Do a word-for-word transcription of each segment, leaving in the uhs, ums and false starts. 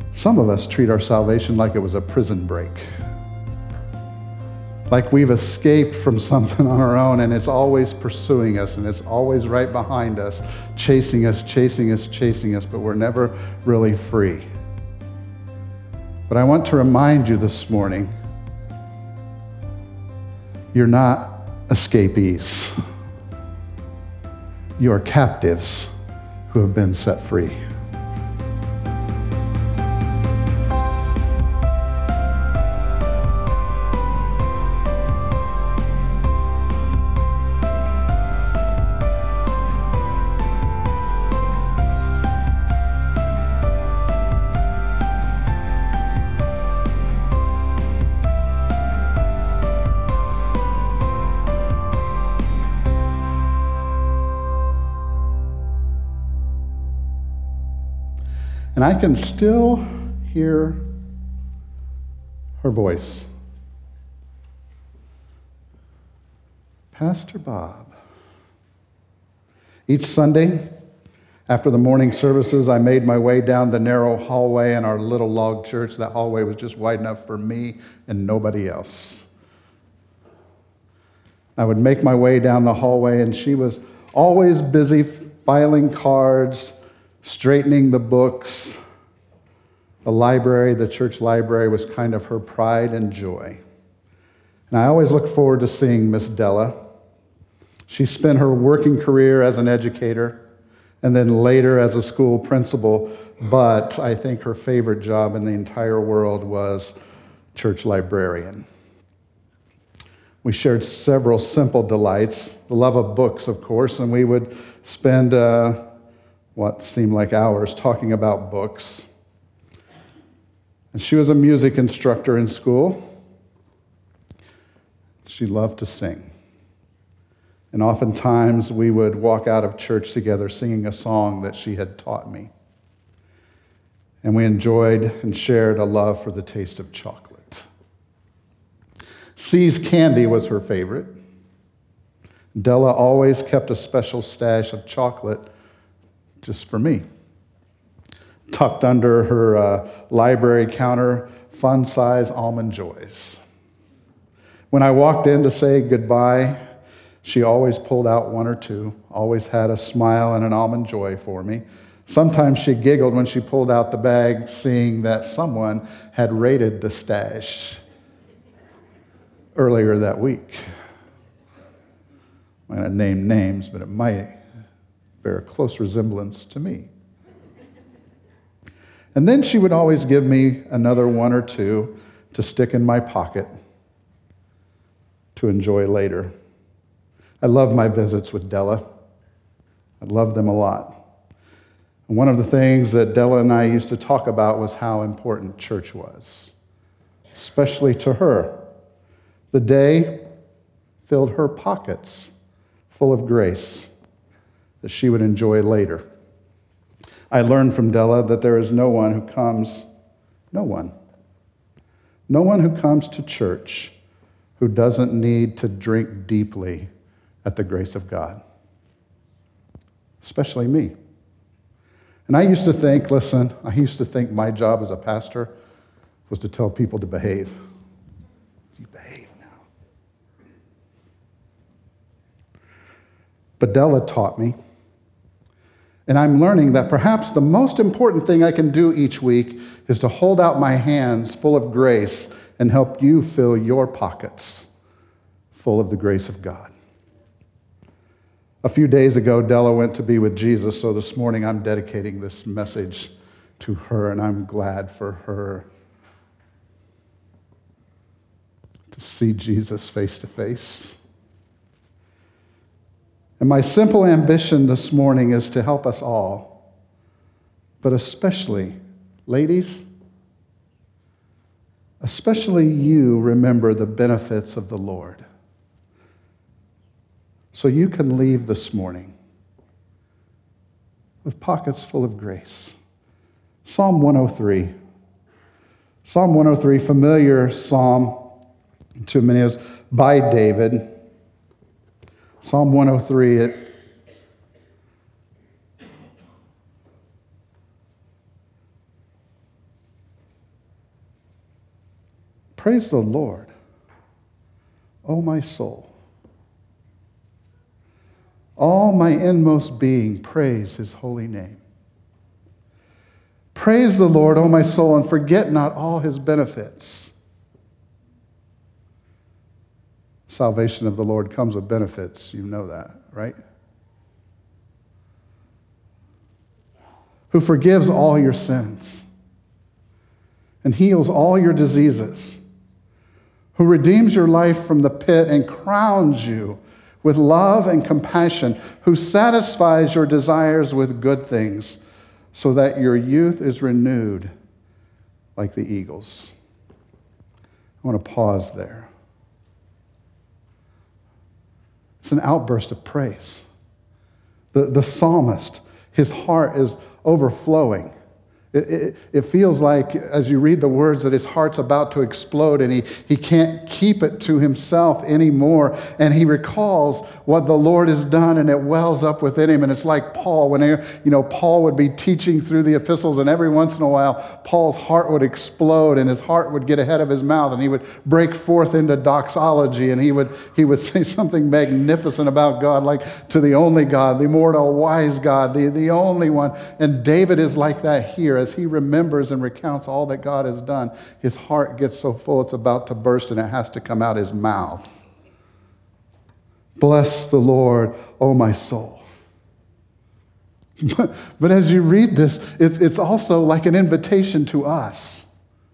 Some of us treat our salvation like it was a prison break. Like we've escaped from something on our own and it's always pursuing us and it's always right behind us, chasing us, chasing us, chasing us, but we're never really free. But I want to remind you this morning, you're not escapees. You are captives who have been set free. And I can still hear her voice. Pastor Bob. Each Sunday, after the morning services, I made my way down the narrow hallway in our little log church. That hallway was just wide enough for me and nobody else. I would make my way down the hallway, and she was always busy filing cards, straightening the books. The library, the church library, was kind of her pride and joy. And I always look forward to seeing Miss Della. She spent her working career as an educator and then later as a school principal, but I think her favorite job in the entire world was church librarian. We shared several simple delights, the love of books, of course, and we would spend uh, what seemed like hours talking about books. And she was a music instructor in school. She loved to sing. And oftentimes we would walk out of church together singing a song that she had taught me. And we enjoyed and shared a love for the taste of chocolate. See's candy was her favorite. Della always kept a special stash of chocolate just for me. Tucked under her uh, library counter, fun-size Almond Joys. When I walked in to say goodbye, she always pulled out one or two, always had a smile and an Almond Joy for me. Sometimes she giggled when she pulled out the bag, seeing that someone had raided the stash earlier that week. I'm not going to name names, but it might bear a close resemblance to me. And then she would always give me another one or two to stick in my pocket to enjoy later. I love my visits with Della. I love them a lot. And one of the things that Della and I used to talk about was how important church was, especially to her. The day filled her pockets full of grace that she would enjoy later. I learned from Della that there is no one who comes, no one, no one who comes to church who doesn't need to drink deeply at the grace of God, especially me. And I used to think, listen, I used to think my job as a pastor was to tell people to behave. You behave now. But Della taught me. And I'm learning that perhaps the most important thing I can do each week is to hold out my hands full of grace and help you fill your pockets full of the grace of God. A few days ago, Della went to be with Jesus, so this morning I'm dedicating this message to her, and I'm glad for her to see Jesus face to face. And my simple ambition this morning is to help us all, but especially, ladies, especially you remember the benefits of the Lord. So you can leave this morning with pockets full of grace. Psalm one oh three. Psalm one oh three, familiar psalm to many of us, by David. Psalm one oh three, it Praise the Lord, O my soul. All my inmost being, praise his holy name. Praise the Lord, O my soul, and forget not all his benefits. Salvation of the Lord comes with benefits. You know that, right? Who forgives all your sins and heals all your diseases, who redeems your life from the pit and crowns you with love and compassion, who satisfies your desires with good things, so that your youth is renewed like the eagles. I want to pause there. It's an outburst of praise. The, the psalmist, his heart is overflowing. It, it, it feels like, as you read the words, that his heart's about to explode and he, he can't keep it to himself anymore. And he recalls what the Lord has done, and it wells up within him. And it's like Paul, when you know Paul would be teaching through the epistles, and every once in a while, Paul's heart would explode and his heart would get ahead of his mouth, and he would break forth into doxology, and he would, he would say something magnificent about God, like to the only God, the immortal, wise God, the, the only one. And David is like that here. As he remembers and recounts all that God has done, his heart gets so full it's about to burst, and it has to come out his mouth. Bless the Lord, O my soul. But, but as you read this, it's, it's also like an invitation to us.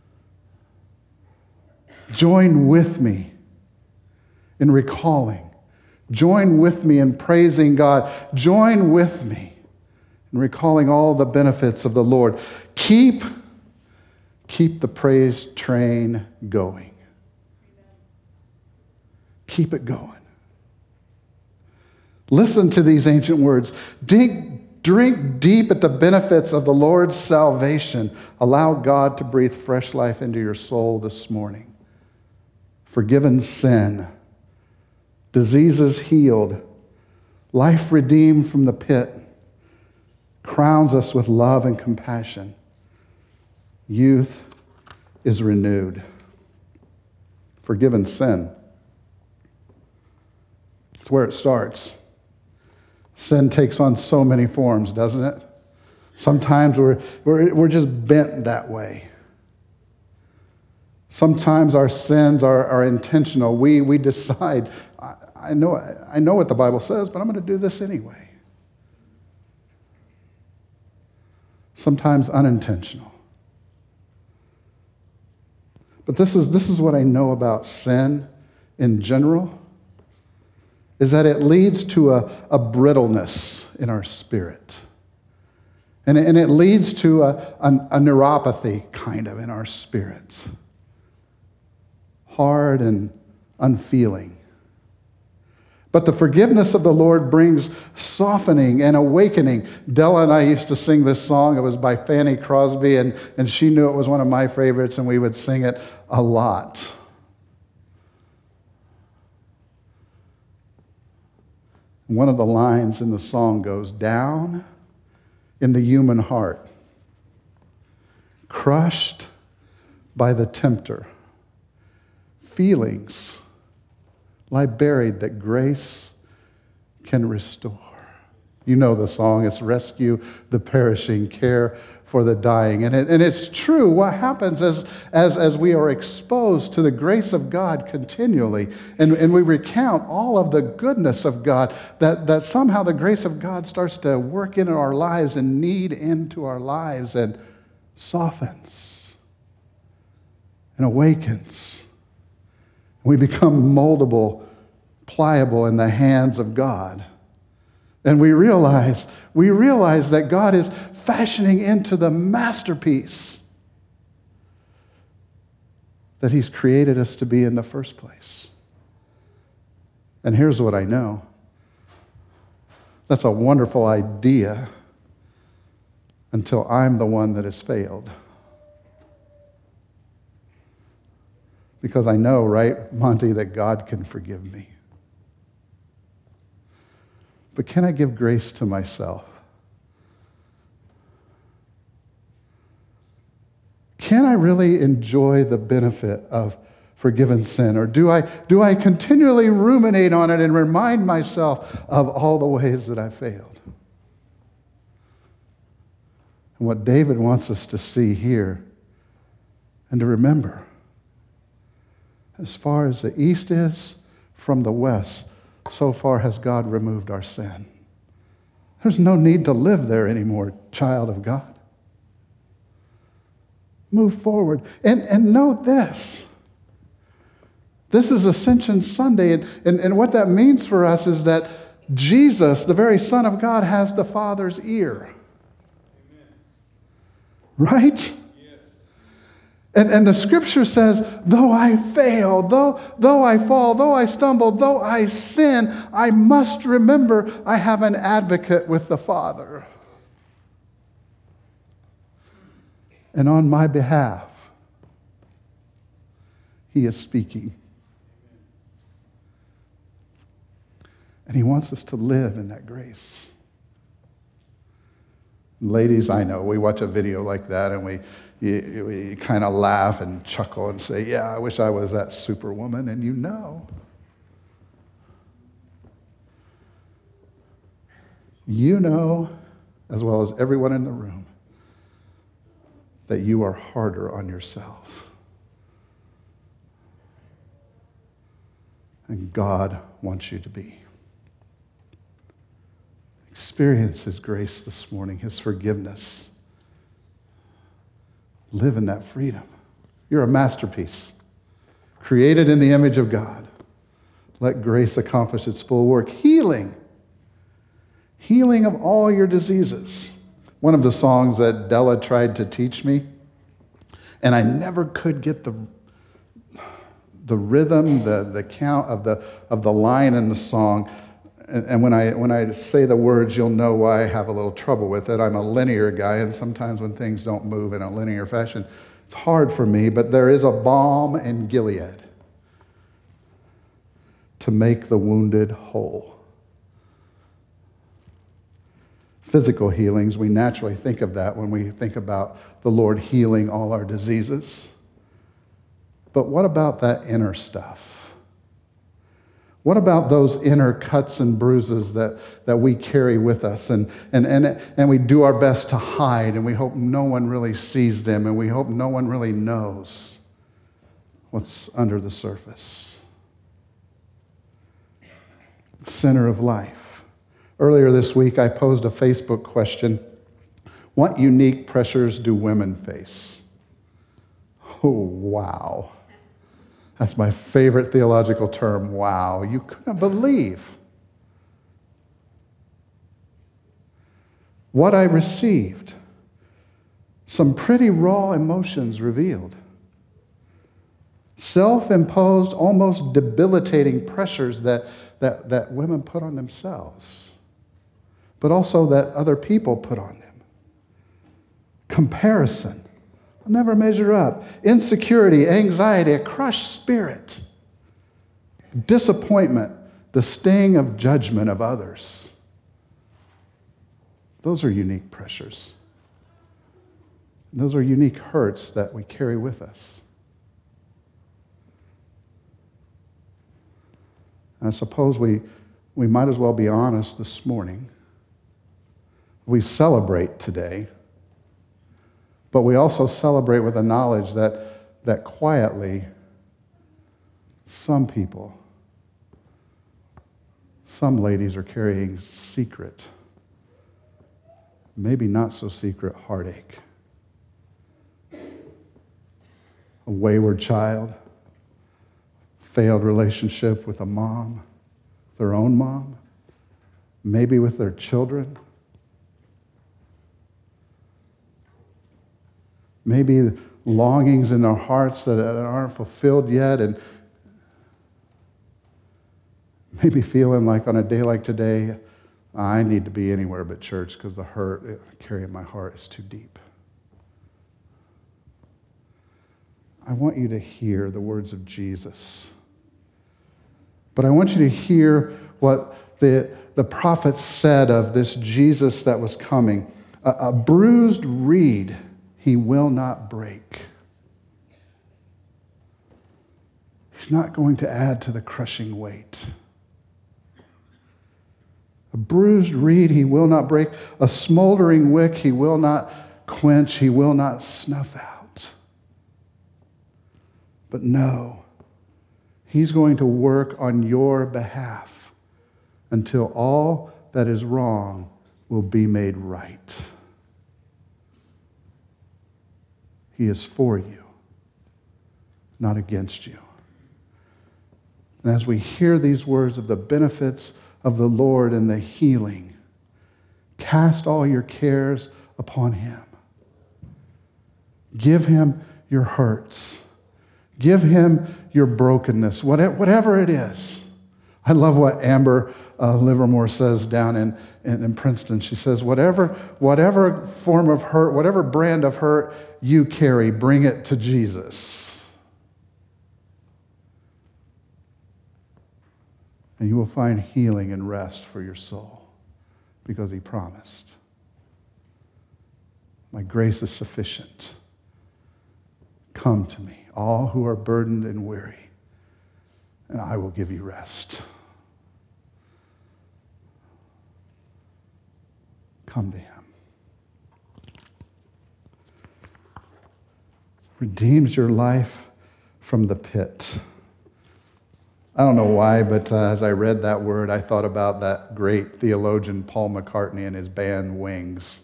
Join with me in recalling. Join with me in praising God. Join with me and recalling all the benefits of the Lord. Keep, keep the praise train going. Keep it going. Listen to these ancient words. Drink, drink deep at the benefits of the Lord's salvation. Allow God to breathe fresh life into your soul this morning. Forgiven sin, diseases healed, life redeemed from the pit, crowns us with love and compassion. Youth is renewed. Forgiven sin. It's where it starts. Sin takes on so many forms, doesn't it? Sometimes we're, we're, we're just bent that way. Sometimes our sins are, are intentional. We, we decide, I, I, know, I know what the Bible says, but I'm going to do this anyway. Sometimes unintentional. But this is, this is what I know about sin in general, is that it leads to a, a brittleness in our spirit. And it, and it leads to a, a, a neuropathy, kind of, in our spirits. Hard and unfeeling. But the forgiveness of the Lord brings softening and awakening. Della and I used to sing this song. It was by Fanny Crosby, and, and she knew it was one of my favorites, and we would sing it a lot. One of the lines in the song goes, down in the human heart, crushed by the tempter, feelings lie buried that grace can restore. You know the song, it's rescue the perishing, care for the dying. And, it, and it's true, what happens as, as, as we are exposed to the grace of God continually, and, and we recount all of the goodness of God, that, that somehow the grace of God starts to work into our lives and knead into our lives and softens and awakens. We become moldable, pliable in the hands of God. And we realize, we realize that God is fashioning into the masterpiece that He's created us to be in the first place. And here's what I know. That's a wonderful idea until I'm the one that has failed. Because I know, right, Monty, that God can forgive me. But can I give grace to myself? Can I really enjoy the benefit of forgiven sin? Or do I, do I continually ruminate on it and remind myself of all the ways that I failed? And what David wants us to see here and to remember, as far as the east is from the west, so far has God removed our sin. There's no need to live there anymore, child of God. Move forward. And, and note this. This is Ascension Sunday, and, and, and what that means for us is that Jesus, the very Son of God, has the Father's ear. Amen. Right? And, and the scripture says, though I fail, though, though I fall, though I stumble, though I sin, I must remember I have an advocate with the Father. And on my behalf, he is speaking. And he wants us to live in that grace. Ladies, I know, we watch a video like that and we You, we kind of laugh and chuckle and say, yeah, I wish I was that superwoman, and you know. You know, as well as everyone in the room, that you are harder on yourselves. And God wants you to be. Experience his grace this morning, his forgiveness. Live in that freedom. You're a masterpiece, created in the image of God. Let grace accomplish its full work. Healing. Healing of all your diseases. One of the songs that Della tried to teach me, and I never could get the, the rhythm, the, the count of the, of the line in the song. And, and when I, when I say the words, you'll know why I have a little trouble with it. I'm a linear guy, and sometimes when things don't move in a linear fashion, it's hard for me, but there is a balm in Gilead to make the wounded whole. Physical healings, we naturally think of that when we think about the Lord healing all our diseases. But what about that inner stuff? What about those inner cuts and bruises that, that we carry with us and, and, and, and we do our best to hide, and we hope no one really sees them, and we hope no one really knows what's under the surface? Center of life. Earlier this week, I posed a Facebook question. What unique pressures do women face? Oh, wow. That's my favorite theological term, wow. You couldn't believe what I received. Some pretty raw emotions revealed. Self-imposed, almost debilitating pressures that, that, that women put on themselves, but also that other people put on them. Comparison. I'll never measure up. Insecurity, anxiety, a crushed spirit. Disappointment, the sting of judgment of others. Those are unique pressures. Those are unique hurts that we carry with us. And I suppose we, we might as well be honest this morning. We celebrate today, but we also celebrate with the knowledge that, that quietly, some people, some ladies are carrying secret, maybe not so secret heartache. A wayward child, failed relationship with a mom, their own mom, maybe with their children. Maybe longings in their hearts that aren't fulfilled yet, and maybe feeling like on a day like today, I need to be anywhere but church because the hurt I carry in my heart is too deep. I want you to hear the words of Jesus. But I want you to hear what the, the prophet said of this Jesus that was coming. A, a bruised reed he will not break. He's not going to add to the crushing weight. A bruised reed he will not break. A smoldering wick he will not quench. He will not snuff out. But no, he's going to work on your behalf until all that is wrong will be made right. He is for you, not against you. And as we hear these words of the benefits of the Lord and the healing, cast all your cares upon him. Give him your hurts. Give him your brokenness, whatever it is. I love what Amber uh, Livermore says down in, in, in Princeton. She says, whatever, whatever form of hurt, whatever brand of hurt you carry, bring it to Jesus. And you will find healing and rest for your soul because he promised. My grace is sufficient. Come to me, all who are burdened and weary, and I will give you rest. Come to him. Redeems your life from the pit. I don't know why, but uh, as I read that word, I thought about that great theologian Paul McCartney and his band Wings.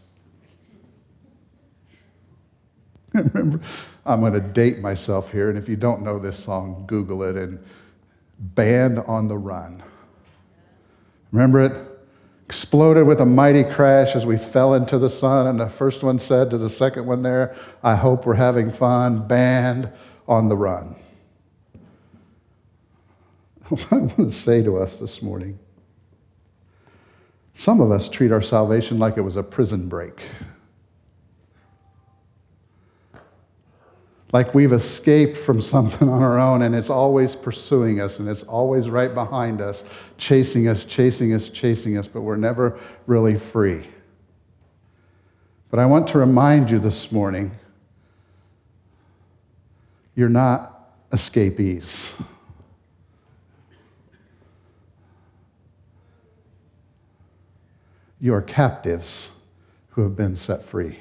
Remember, I'm going to date myself here, and if you don't know this song, Google it, and Band on the Run. Remember it? Exploded with a mighty crash as we fell into the sun, and the first one said to the second one there, I hope we're having fun, band on the run. What I want to say to us this morning, some of us treat our salvation like it was a prison break. Like we've escaped from something on our own and it's always pursuing us and it's always right behind us, chasing us, chasing us, chasing us, but we're never really free. But I want to remind you this morning, you're not escapees. You are captives who have been set free.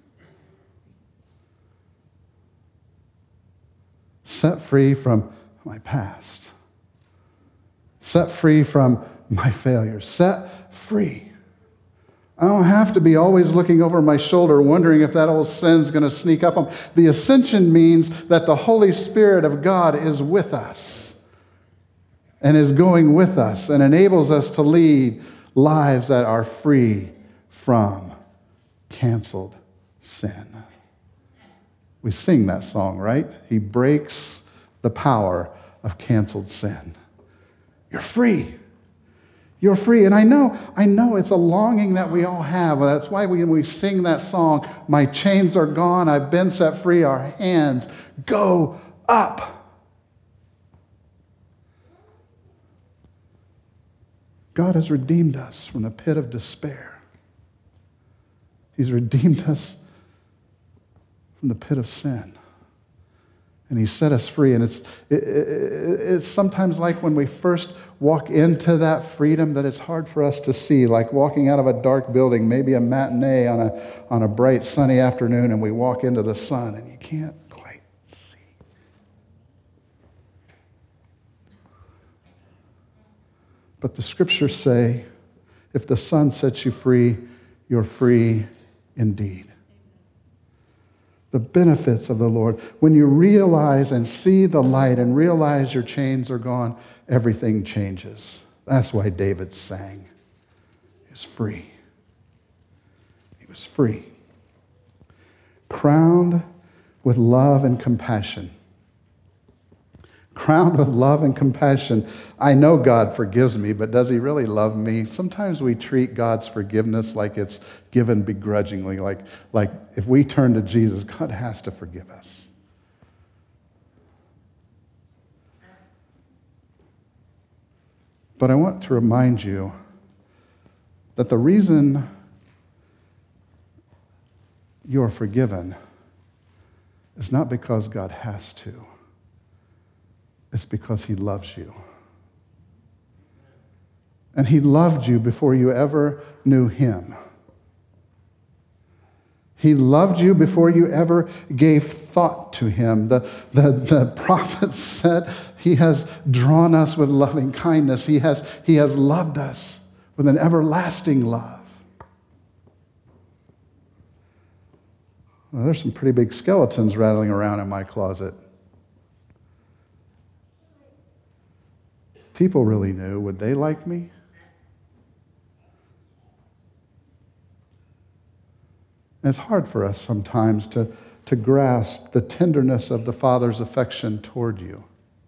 Set free from my past. Set free from my failures. Set free. I don't have to be always looking over my shoulder wondering if that old sin's going to sneak up on me. The ascension means that the Holy Spirit of God is with us and is going with us and enables us to lead lives that are free from canceled sin. We sing that song, right? He breaks the power of canceled sin. You're free. You're free. And I know, I know it's a longing that we all have. That's why when we sing that song, my chains are gone, I've been set free, our hands go up. God has redeemed us from the pit of despair. He's redeemed us from the pit of sin. And he set us free. And it's, it, it, it's sometimes like when we first walk into that freedom that it's hard for us to see, like walking out of a dark building, maybe a matinee on a, on a bright sunny afternoon, and we walk into the sun and you can't quite see. But the scriptures say, if the Son sets you free, you're free indeed. The benefits of the Lord. When you realize and see the light and realize your chains are gone, everything changes. That's why David sang. He was free. He was free. Crowned with love and compassion. Crowned with love and compassion. I know God forgives me, but does he really love me? Sometimes we treat God's forgiveness like it's given begrudgingly, like, like if we turn to Jesus, God has to forgive us. But I want to remind you that the reason you're forgiven is not because God has to. It's because he loves you. And he loved you before you ever knew him. He loved you before you ever gave thought to him. The, the, the prophet said he has drawn us with loving kindness. He has, he has loved us with an everlasting love. Well, there's some pretty big skeletons rattling around in my closet. If people really knew, would they like me? And it's hard for us sometimes to, to grasp the tenderness of the Father's affection toward you.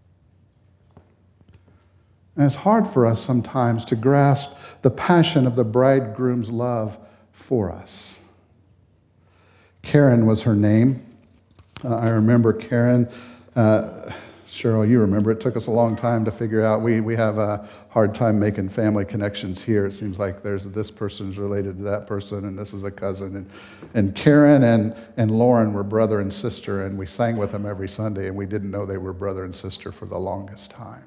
And it's hard for us sometimes to grasp the passion of the bridegroom's love for us. Karen was her name. Uh, I remember Karen. Uh, Cheryl, you remember, it took us a long time to figure out. We we have a hard time making family connections here. It seems like there's this person's related to that person, and this is a cousin. And, and Karen and, and Lauren were brother and sister, and we sang with them every Sunday, and we didn't know they were brother and sister for the longest time.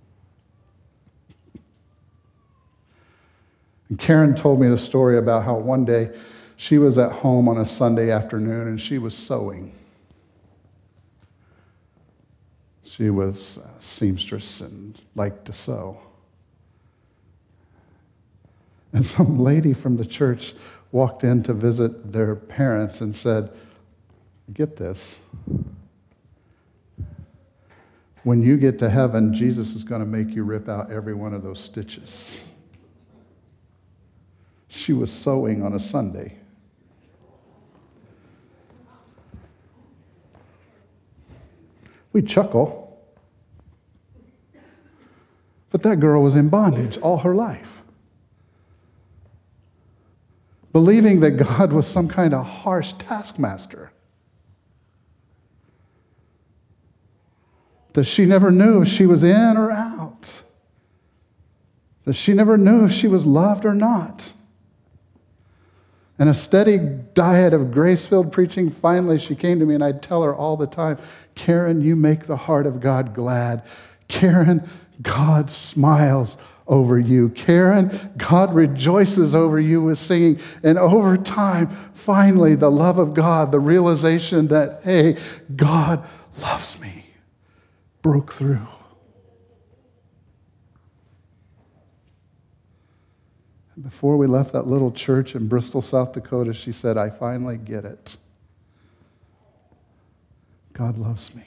And Karen told me the story about how one day she was at home on a Sunday afternoon, and she was sewing. She was a seamstress and liked to sew. And some lady from the church walked in to visit their parents and said, "Get this. When you get to heaven, Jesus is going to make you rip out every one of those stitches." She was sewing on a Sunday. We chuckle. But that girl was in bondage all her life, believing that God was some kind of harsh taskmaster, that she never knew if she was in or out, that she never knew if she was loved or not. And a steady diet of grace-filled preaching, finally she came to me, and I'd tell her all the time, "Karen, you make the heart of God glad. Karen, God smiles over you. Karen, God rejoices over you with singing." And over time, finally, the love of God, the realization that, hey, God loves me, broke through. And before we left that little church in Bristol, South Dakota, she said, "I finally get it. God loves me."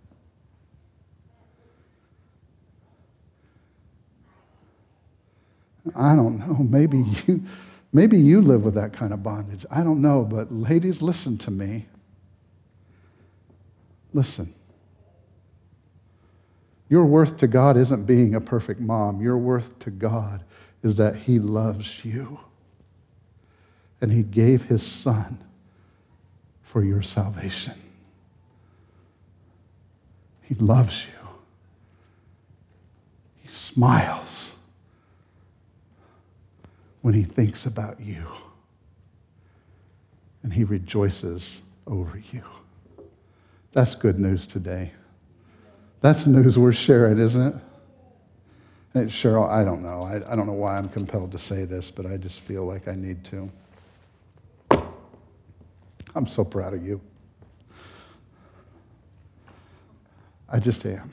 I don't know, maybe you, maybe you live with that kind of bondage. I don't know, but ladies, listen to me. Listen. Your worth to God isn't being a perfect mom. Your worth to God is that he loves you. And he gave his son for your salvation. He loves you. He smiles when he thinks about you. And he rejoices over you. That's good news today. That's news worth sharing, isn't it? Hey, Cheryl, I don't know. I, I don't know why I'm compelled to say this, but I just feel like I need to. I'm so proud of you. I just am.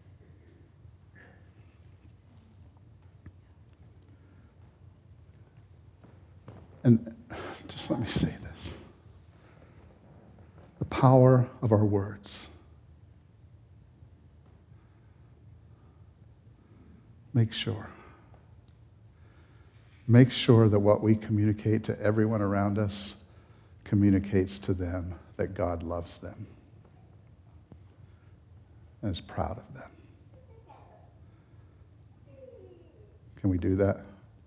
And just let me say this. The power of our words. Make sure. Make sure that what we communicate to everyone around us communicates to them that God loves them and is proud of them. Can we do that?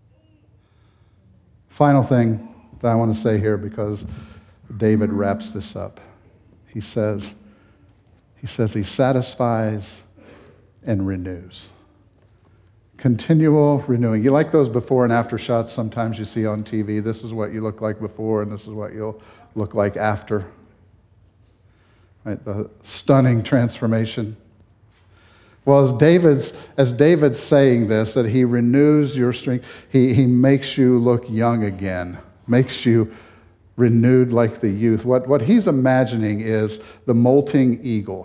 Final thing that I want to say here, because David wraps this up. He says, he says he satisfies and renews. Continual renewing. You like those before and after shots sometimes you see on T V. This is what you look like before and this is what you'll look like after. Right? The stunning transformation. Well, as David's, as David's saying this, that he renews your strength, he, he makes you look young again, makes you renewed like the youth. What, what he's imagining is the molting eagle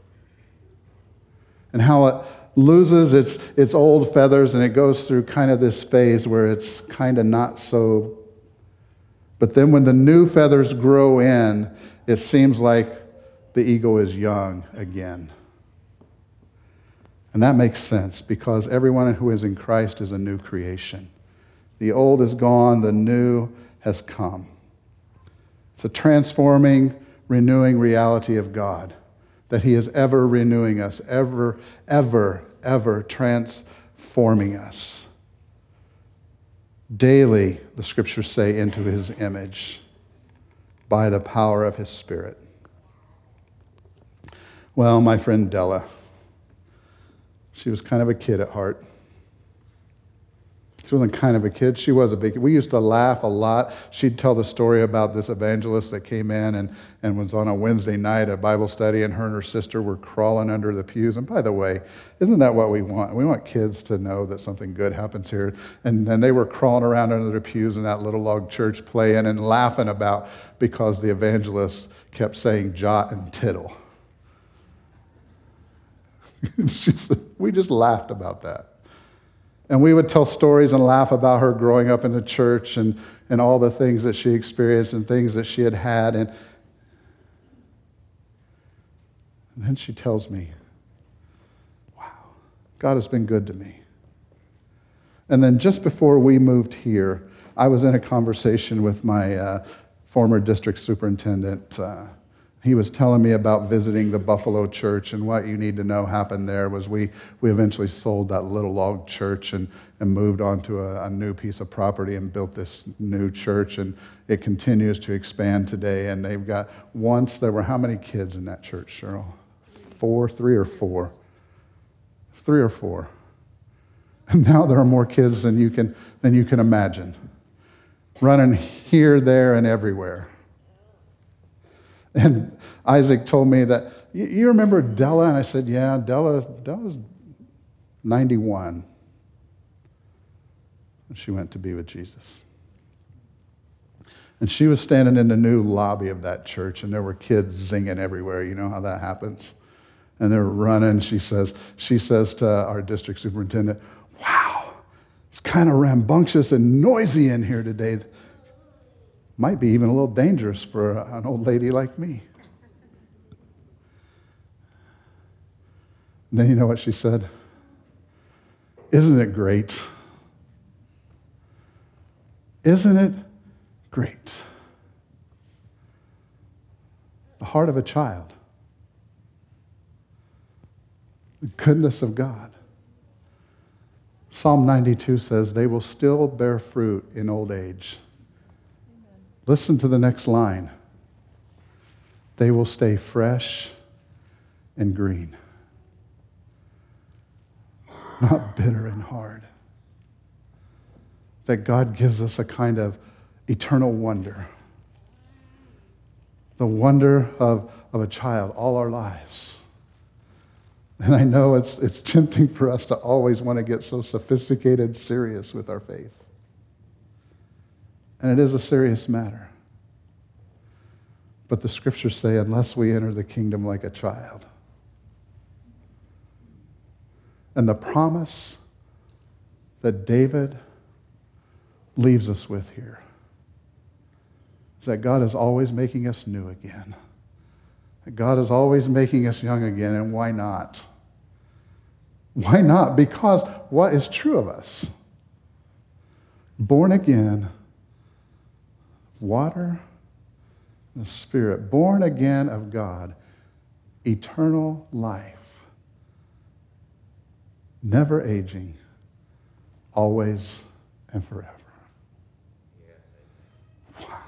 and how it loses its, its old feathers and it goes through kind of this phase where it's kind of not so. But then when the new feathers grow in, it seems like the eagle is young again. And that makes sense because everyone who is in Christ is a new creation. The old is gone, the new has come. It's a transforming, renewing reality of God, that he is ever renewing us, ever, ever, ever transforming us. Daily, the scriptures say, into his image by the power of his Spirit. Well, my friend Della, she was kind of a kid at heart. She wasn't kind of a kid. She was a big kid. We used to laugh a lot. She'd tell the story about this evangelist that came in and, and was on a Wednesday night at Bible study, and her and her sister were crawling under the pews. And by the way, isn't that what we want? We want kids to know that something good happens here. And, and they were crawling around under the pews in that little log church playing and laughing about because the evangelist kept saying jot and tittle. She said, we just laughed about that. And we would tell stories and laugh about her growing up in the church and, and all the things that she experienced and things that she had had. And, and then she tells me, wow, God has been good to me. And then just before we moved here, I was in a conversation with my uh, former district superintendent. Uh, He was telling me about visiting the Buffalo church, and what you need to know happened there was we, we eventually sold that little log church and, and moved on to a, a new piece of property and built this new church, and it continues to expand today. And they've got, once there were how many kids in that church, Cheryl? Four, three or four? Three or four. And now there are more kids than you can, than you can imagine, running here, there, and everywhere. And Isaac told me that, you remember Della? And I said, yeah, Della, Della's ninety-one. And she went to be with Jesus. And she was standing in the new lobby of that church, and there were kids zinging everywhere. You know how that happens? And they're running. She says, she says to our district superintendent, wow, it's kind of rambunctious and noisy in here today. Might be even a little dangerous for an old lady like me. And then you know what she said? Isn't it great? Isn't it great? The heart of a child. The goodness of God. Psalm ninety-two says, they will still bear fruit in old age. Listen to the next line. They will stay fresh and green, not bitter and hard. That God gives us a kind of eternal wonder, the wonder of, of a child all our lives. And I know it's, it's tempting for us to always want to get so sophisticated, serious with our faith. And it is a serious matter. But the scriptures say, unless we enter the kingdom like a child. And the promise that David leaves us with here is that God is always making us new again. That God is always making us young again, and why not? Why not? Because what is true of us? Born again, water and the Spirit, born again of God, eternal life, never aging, always and forever. Wow.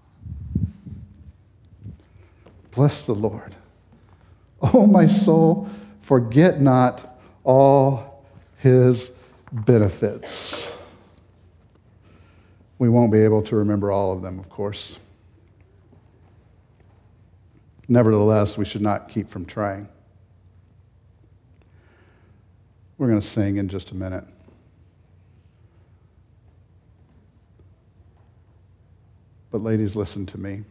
Bless the Lord. Oh, my soul, forget not all his benefits. We won't be able to remember all of them, of course. Nevertheless, we should not keep from trying. We're going to sing in just a minute. But ladies, listen to me.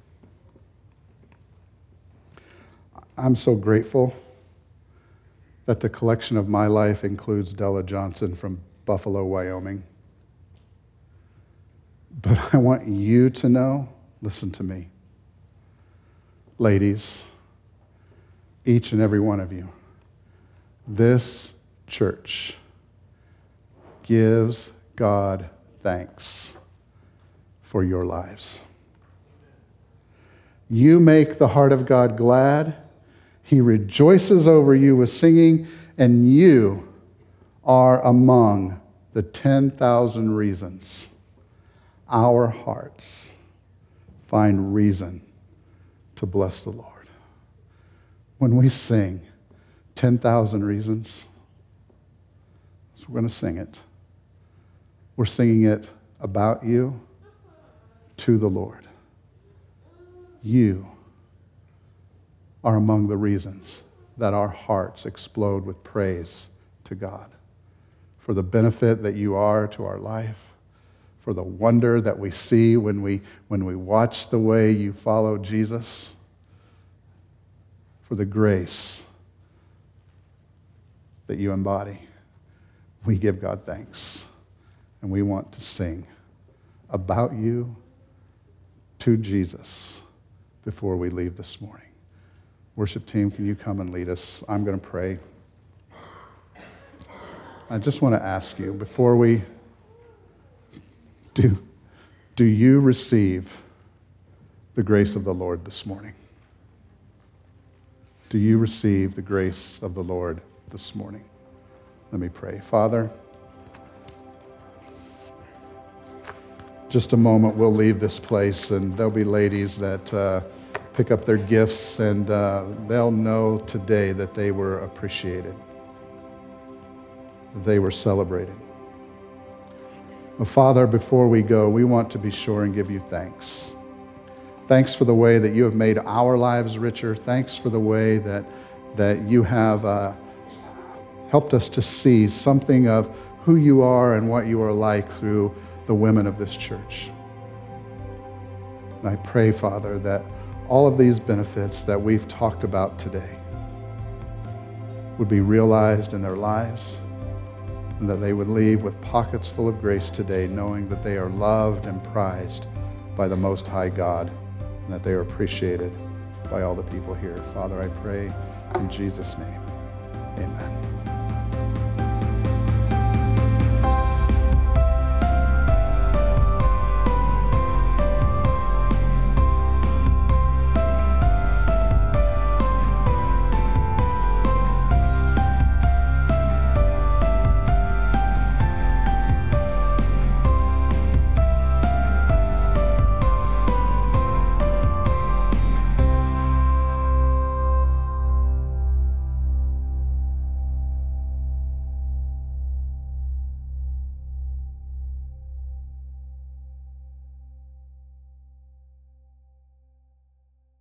I'm so grateful that the collection of my life includes Della Johnson from Buffalo, Wyoming. But I want you to know, listen to me. Ladies, each and every one of you, this church gives God thanks for your lives. You make the heart of God glad. He rejoices over you with singing, and you are among the ten thousand reasons our hearts find reason to bless the Lord. When we sing ten thousand reasons, so we're going to sing it. We're singing it about you to the Lord. You are among the reasons that our hearts explode with praise to God for the benefit that you are to our life, for the wonder that we see when we, when we watch the way you follow Jesus, for the grace that you embody. We give God thanks, and we want to sing about you to Jesus before we leave this morning. Worship team, can you come and lead us? I'm going to pray. I just want to ask you, before we do, do you receive the grace of the Lord this morning? Do you receive the grace of the Lord this morning? Let me pray. Father, just a moment, we'll leave this place, and there'll be ladies that uh, pick up their gifts, and uh, they'll know today that they were appreciated, that they were celebrated. Well, Father, before we go, we want to be sure and give you thanks. Thanks for the way that you have made our lives richer. Thanks for the way that, that you have uh, helped us to see something of who you are and what you are like through the women of this church. And I pray, Father, that all of these benefits that we've talked about today would be realized in their lives, and that they would leave with pockets full of grace today, knowing that they are loved and prized by the Most High God, and that they are appreciated by all the people here. Father, I pray in Jesus' name, amen.